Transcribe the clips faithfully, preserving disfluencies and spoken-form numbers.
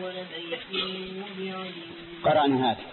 أول بيت وضع قرأنا هذا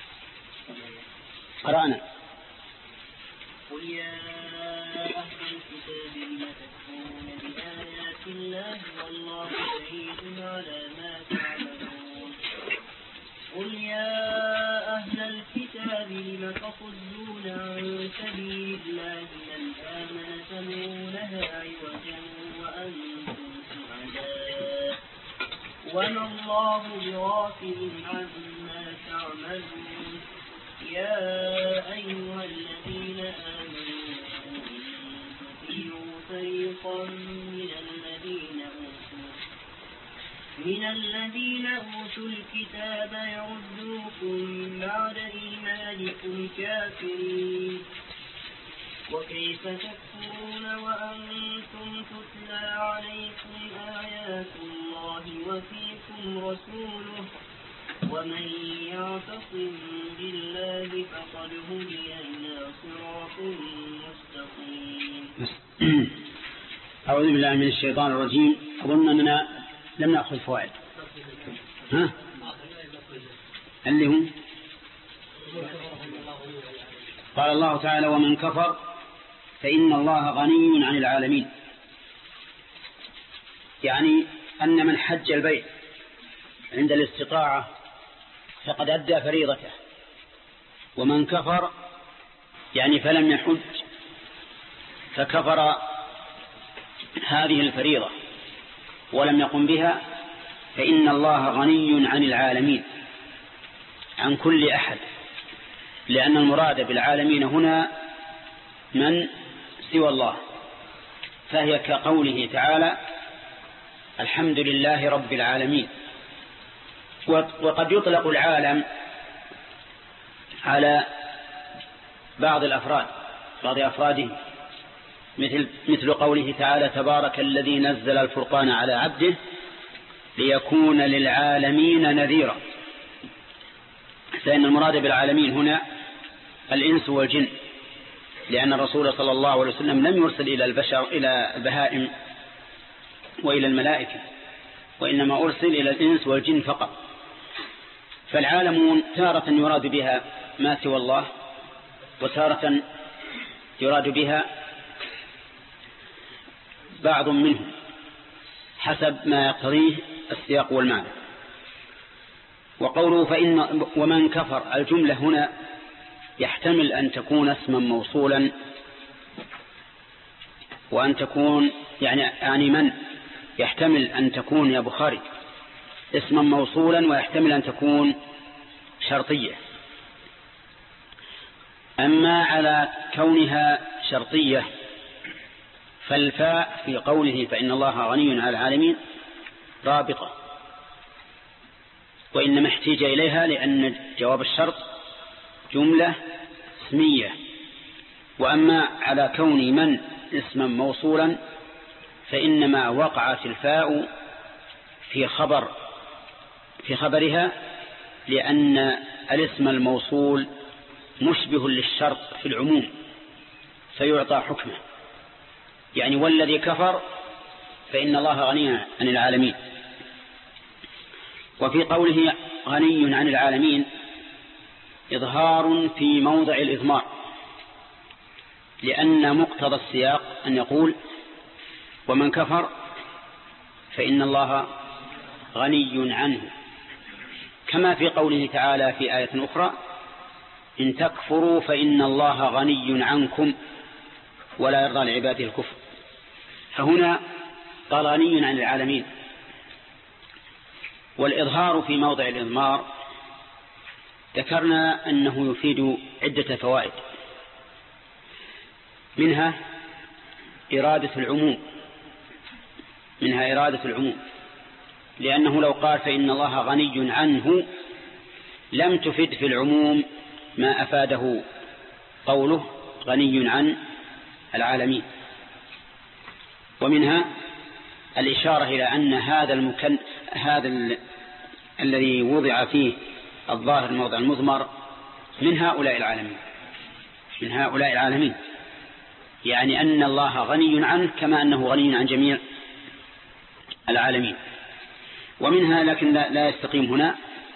قرأنا قل يا أهل الكتاب لم تكفرون بآيات الله والله شهيد على ما تعملون قل يا أهل الكتاب لم تصدون عن سبيل الله من آمن تبغونها عوجا وأنتم شهداء وما الله بغافل عما تعملون يا أيها الذين آمنوا تطيعوا فريقا من الذين أوتوا من الذين أوتوا الكتاب يردوكم بعد إيمانكم كافرين وكيف تكفرون وأنتم تتلى عليكم آيات الله وفيكم رسوله ومن يعتصم بالله فقد هدي إلى صراط مستقيم. أعوذ بالله من الشيطان الرجيم. أظن أننا لم نأخذ فوائد. ها؟ اللي هم قال الله تعالى ومن كفر فإن الله غني عن العالمين، يعني أن من حج البيت عند الاستطاعة فقد أدى فريضته، ومن كفر يعني فلم يحج فكفر هذه الفريضة ولم يقم بها، فإن الله غني عن العالمين، عن كل أحد، لأن المراد بالعالمين هنا من سوى الله، فهي كقوله تعالى الحمد لله رب العالمين. وقد يطلق العالم على بعض الأفراد بعض أفراده، مثل, مثل قوله تعالى تبارك الذي نزل الفرقان على عبده ليكون للعالمين نذيرا، فإن المراد بالعالمين هنا الإنس والجن، لأن الرسول صلى الله عليه وسلم لم يرسل إلى البشر إلى البهائم وإلى الملائكة، وإنما أرسل إلى الإنس والجن فقط. فالعالمون تارة يراد بها ما سوى الله، وتارة يراد بها بعض منهم حسب ما يقتضيه السياق والمعنى. وقوله فإن ومن كفر، الجملة هنا يحتمل أن تكون اسما موصولا وأن تكون يعني يعني من يحتمل أن تكون يا بخاري اسما موصولا، ويحتمل أن تكون شرطية. أما على كونها شرطية فالفاء في قوله فإن الله غني عن العالمين رابطة، وإنما احتاج إليها لأن جواب الشرط جملة اسمية. وأما على كون من اسما موصولا فإنما وقعت الفاء في خبر في خبرها، لأن الاسم الموصول مشبه للشرط في العموم فيعطى حكمه، يعني والذي كفر فإن الله غني عن العالمين. وفي قوله غني عن العالمين إظهار في موضع الإضمار، لأن مقتضى السياق أن يقول ومن كفر فإن الله غني عنه، كما في قوله تعالى في آية أخرى إن تكفروا فإن الله غني عنكم ولا يرضى لعباده الكفر. فهنا قال غني عن العالمين. والإظهار في موضع الإضمار ذكرنا أنه يفيد عدة فوائد، منها إرادة العموم منها إرادة العموم لأنه لو قال فإن الله غني عنه لم تفد في العموم ما أفاده قوله غني عن العالمين. ومنها الإشارة إلى أن هذا المكن هذا ال... الذي وضع فيه الظاهر موضع المضمر من هؤلاء العالمين من هؤلاء العالمين يعني أن الله غني عنه كما أنه غني عن جميع العالمين. ومنها لكن لا يستقيم هنا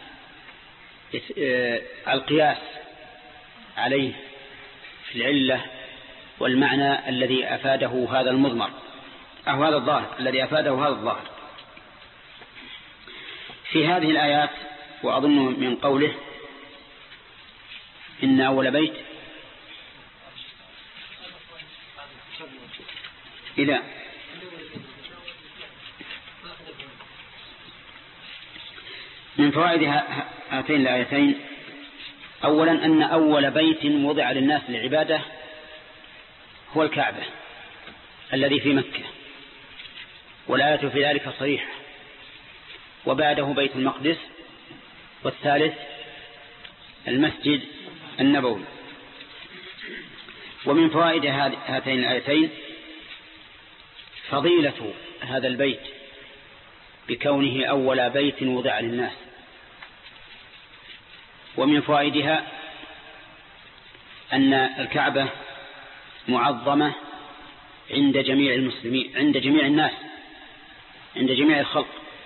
القياس عليه في العلة والمعنى الذي أفاده هذا المضمر أو هذا الظاهر الذي أفاده هذا الظاهر في هذه الآيات. وأظن من قوله إن أول بيت إلى من فوائد هاتين الآيتين أولا أن أول بيت وضع للناس للعبادة هو الكعبة الذي في مكة، والآية في ذلك صريحة، وبعده بيت المقدس، والثالث المسجد النبوي. ومن فوائد هاتين الآيتين فضيلة هذا البيت بكونه أول بيت وضع للناس. ومن فوائدها أن الكعبة معظمة عند جميع المسلمين، عند جميع الناس، عند جميع الخلق،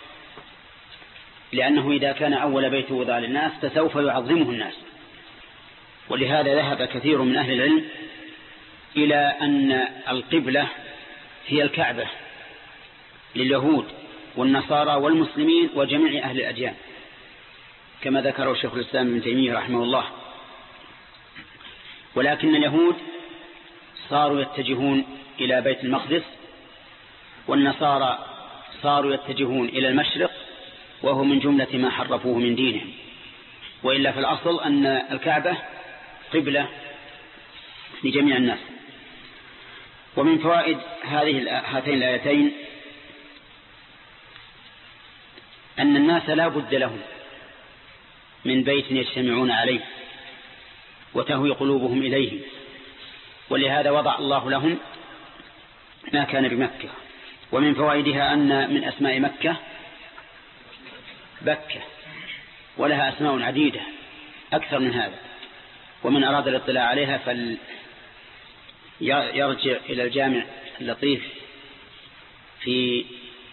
لأنه إذا كان أول بيت وضع للناس فسوف يعظمه الناس. ولهذا ذهب كثير من أهل العلم إلى أن القبلة هي الكعبة لليهود والنصارى والمسلمين وجميع أهل الأديان، كما ذكره شيخ الإسلام ابن تيمية رحمه الله. ولكن اليهود صاروا يتجهون إلى بيت المقدس، والنصارى صاروا يتجهون إلى المشرق، وهو من جملة ما حرفوه من دينهم. وإلا في الأصل أن الكعبة قبلة لجميع الناس. ومن فوائد هذه هاتين الآيتين أن الناس لا بد لهم من بيت يجتمعون عليه وتهوي قلوبهم إليه، ولهذا وضع الله لهم ما كان بمكة. ومن فوائدها أن من أسماء مكة بكة، ولها أسماء عديدة أكثر من هذا، ومن أراد الاطلاع عليها فليرجع إلى الجامع اللطيف في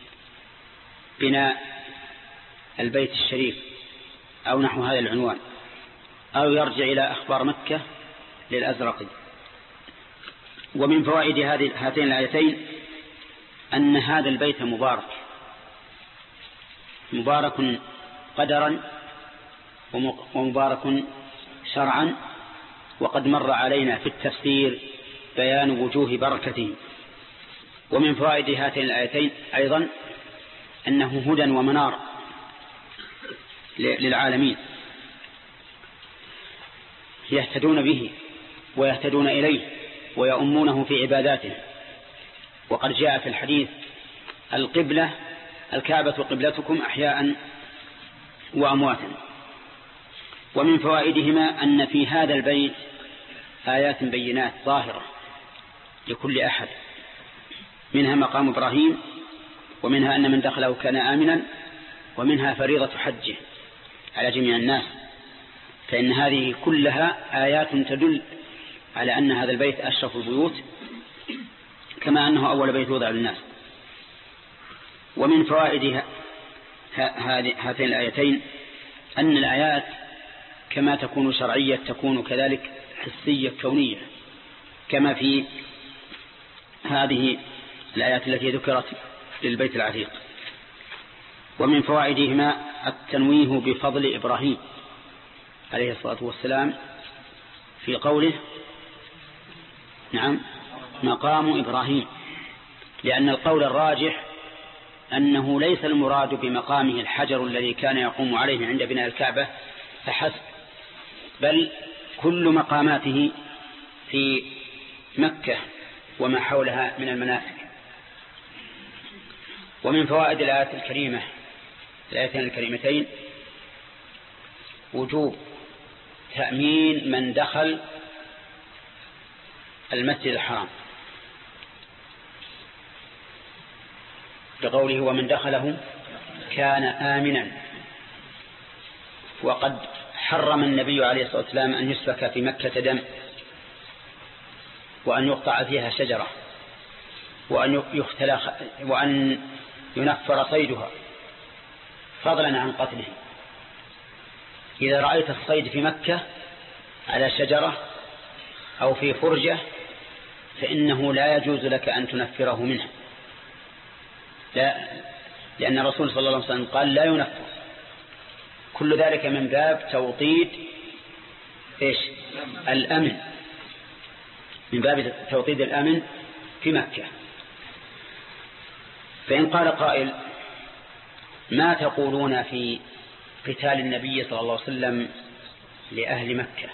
بناء البيت الشريف أو نحو هذا العنوان، أو يرجع إلى أخبار مكة للأزرقي. ومن فوائد هاتين الآيتين أن هذا البيت مبارك، مبارك قدرا ومبارك شرعا، وقد مر علينا في التفسير بيان وجوه بركته. ومن فوائد هاتين الآيتين أيضا أنه هدى ومنار للعالمين، يهتدون به ويهتدون إليه ويؤمونه في عباداته. وقد جاء في الحديث القبلة الكعبة قبلتكم أحياء وأمواتا. ومن فوائدهما أن في هذا البيت آيات بينات ظاهرة لكل أحد، منها مقام إبراهيم، ومنها أن من دخله كان آمنا، ومنها فريضة حجه على جميع الناس. فإن هذه كلها آيات تدل على أن هذا البيت أشرف البيوت، كما أنه أول بيت وضع للناس. ومن فوائد هاتين الآيتين أن الآيات كما تكون شرعية تكون كذلك حسية كونية، كما في هذه الآيات التي ذكرت للبيت العتيق. ومن فوائدهما التنويه بفضل إبراهيم عليه الصلاة والسلام في قوله نعم مقام إبراهيم، لأن القول الراجح أنه ليس المراد بمقامه الحجر الذي كان يقوم عليه عند بناء الكعبة فحسب، بل كل مقاماته في مكة وما حولها من المناسك. ومن فوائد الآيات الكريمة الآيتين الكريمتين وجوب تأمين من دخل المسجد الحرام، بقوله ومن دخله كان آمنا. وقد حرم النبي عليه الصلاة والسلام أن يسفك في مكة دم، وأن يقطع فيها شجرة، وأن يختلى وأن ينفر صيدها، فضلا عن قتلهم. إذا رأيت الصيد في مكة على شجرة أو في فرجة فإنه لا يجوز لك أن تنفره منها، لا، لأن الرسول صلى الله عليه وسلم قال لا ينفر. كل ذلك من باب توطيد إيش؟ الأمن، من باب توطيد الأمن في مكة. فإن قال قائل ما تقولون في قتال النبي صلى الله عليه وسلم لأهل مكة؟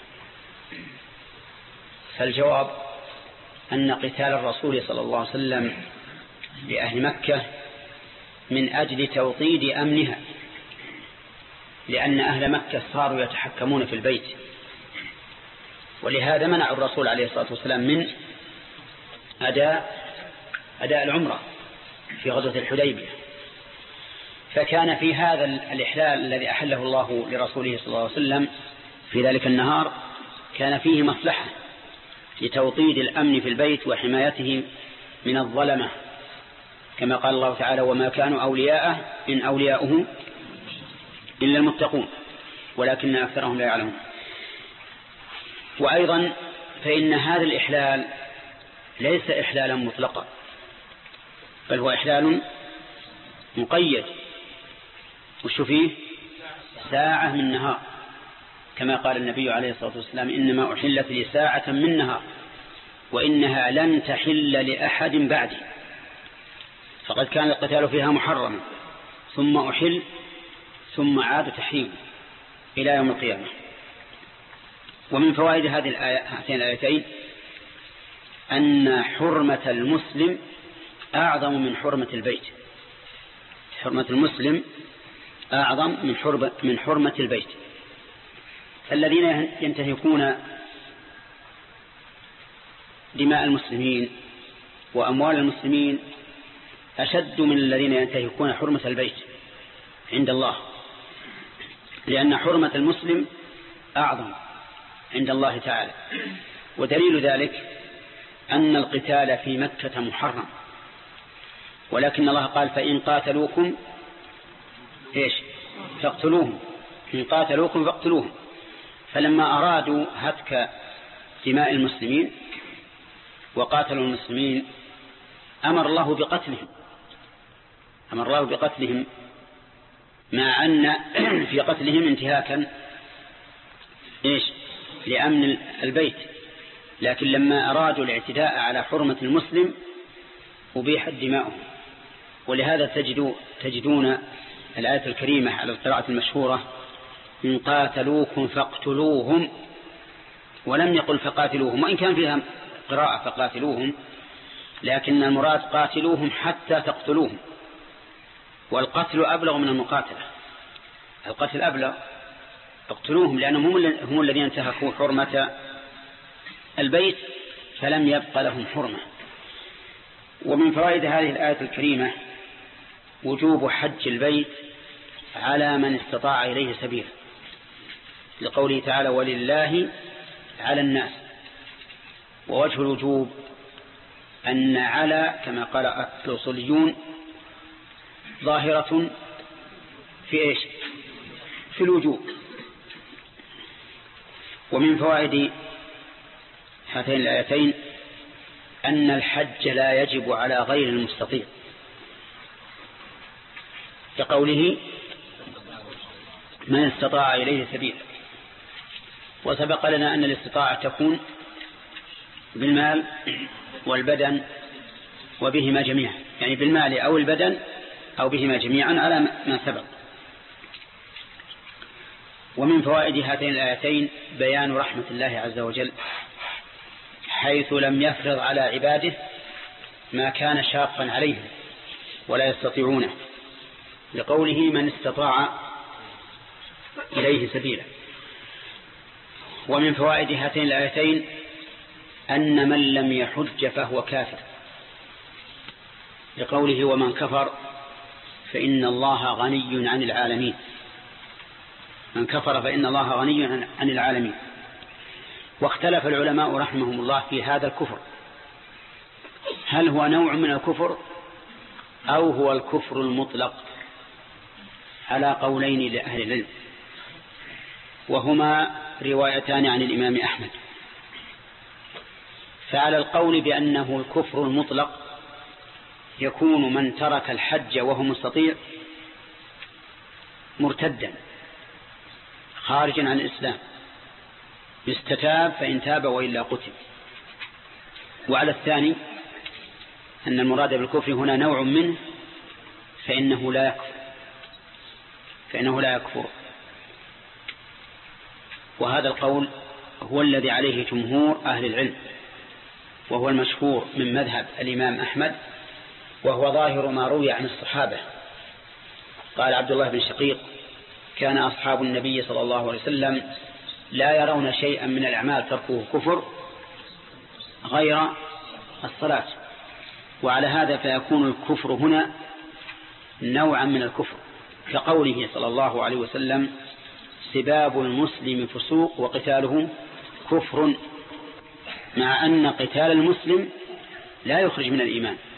فالجواب أن قتال الرسول صلى الله عليه وسلم لأهل مكة من أجل توطيد أمنها، لأن أهل مكة صاروا يتحكمون في البيت، ولهذا منع الرسول عليه الصلاة والسلام من أداء أداء العمرة في غزوة الحديبية. فكان في هذا الإحلال الذي أحله الله لرسوله صلى الله عليه وسلم في ذلك النهار كان فيه مصلحة لتوطيد الأمن في البيت وحمايته من الظلمة، كما قال الله تعالى وما كانوا أولياءه إن أولياؤه إلا المتقون ولكن أكثرهم لا يعلمون. وأيضا فإن هذا الإحلال ليس إحلالا مطلقا، بل هو إحلال مقيد، وش فيه؟ ساعة من نهار، كما قال النبي عليه الصلاة والسلام إنما أحلت لي ساعة من نهار وإنها لن تحل لأحد بعدي. فقد كان القتال فيها محرما ثم أحل ثم عاد تحريم إلى يوم القيامة. ومن فوائد هذه الآية هاتين الآيتين أن حرمة المسلم أعظم من حرمة البيت. حرمة المسلم أعظم من حرمة من حرمة البيت. الذين ينتهكون دماء المسلمين وأموال المسلمين أشد من الذين ينتهكون حرمة البيت عند الله، لأن حرمة المسلم أعظم عند الله تعالى. ودليل ذلك أن القتال في مكة محرم، ولكن الله قال فإن قاتلوكم إيش فاقتلوهم، إن قاتلوكم فاقتلوهم. فلما أرادوا هتك دماء المسلمين وقاتلوا المسلمين أمر الله بقتلهم، أمر الله بقتلهم مع أن في قتلهم انتهاكا إيش لأمن البيت، لكن لما أرادوا الاعتداء على حرمة المسلم أبيحت دماؤهم. ولهذا تجدوا تجدون الآية الكريمة على القراءة المشهورة إن قاتلوكم فاقتلوهم، ولم يقل فقاتلوهم، وإن كان فيها قراءة فقاتلوهم، لكن المراد قاتلوهم حتى تقتلوهم. والقتل أبلغ من المقاتلة، القتل أبلغ، اقتلوهم لأنهم هم الذين انتهكوا حرمة البيت فلم يبق لهم حرمة. ومن فوائد هذه الآية الكريمة وجوب حج البيت على من استطاع إليه سبيل، لقوله تعالى ولله على الناس. ووجه الوجوب أن على كما قال الأصوليون ظاهرة في إيش في الوجوب. ومن فوائد هاتين الآيتين أن الحج لا يجب على غير المستطيع، كقوله من استطاع إليه سبيل. وسبق لنا أن الاستطاعة تكون بالمال والبدن وبهما جميعا، يعني بالمال أو البدن أو بهما جميعا على ما سبق. ومن فوائد هاتين الآيتين بيان رحمة الله عز وجل، حيث لم يفرض على عباده ما كان شاقا عليهم ولا يستطيعونه، لقوله من استطاع إليه سبيلا. ومن فوائد هاتين الآيتين أن من لم يحج فهو كافر، لقوله ومن كفر فإن الله غني عن العالمين، من كفر فإن الله غني عن العالمين. واختلف العلماء رحمهم الله في هذا الكفر، هل هو نوع من الكفر أو هو الكفر المطلق؟ على قولين لأهل العلم، وهما روايتان عن الإمام أحمد. فعلى القول بأنه الكفر المطلق يكون من ترك الحج وهو مستطيع مرتدا خارجا عن الإسلام، يستتاب فإن تاب وإلا قتل. وعلى الثاني أن المراد بالكفر هنا نوع منه فإنه لا يكفر فإنه لا يكفر وهذا القول هو الذي عليه جمهور أهل العلم، وهو المشهور من مذهب الإمام أحمد، وهو ظاهر ما روي عن الصحابة. قال عبد الله بن شقيق: كان أصحاب النبي صلى الله عليه وسلم لا يرون شيئا من الأعمال تركه كفر غير الصلاة. وعلى هذا فيكون الكفر هنا نوعا من الكفر، كقوله صلى الله عليه وسلم: سباب المسلم فسوق وقتاله كفر، مع أن قتال المسلم لا يخرج من الإيمان.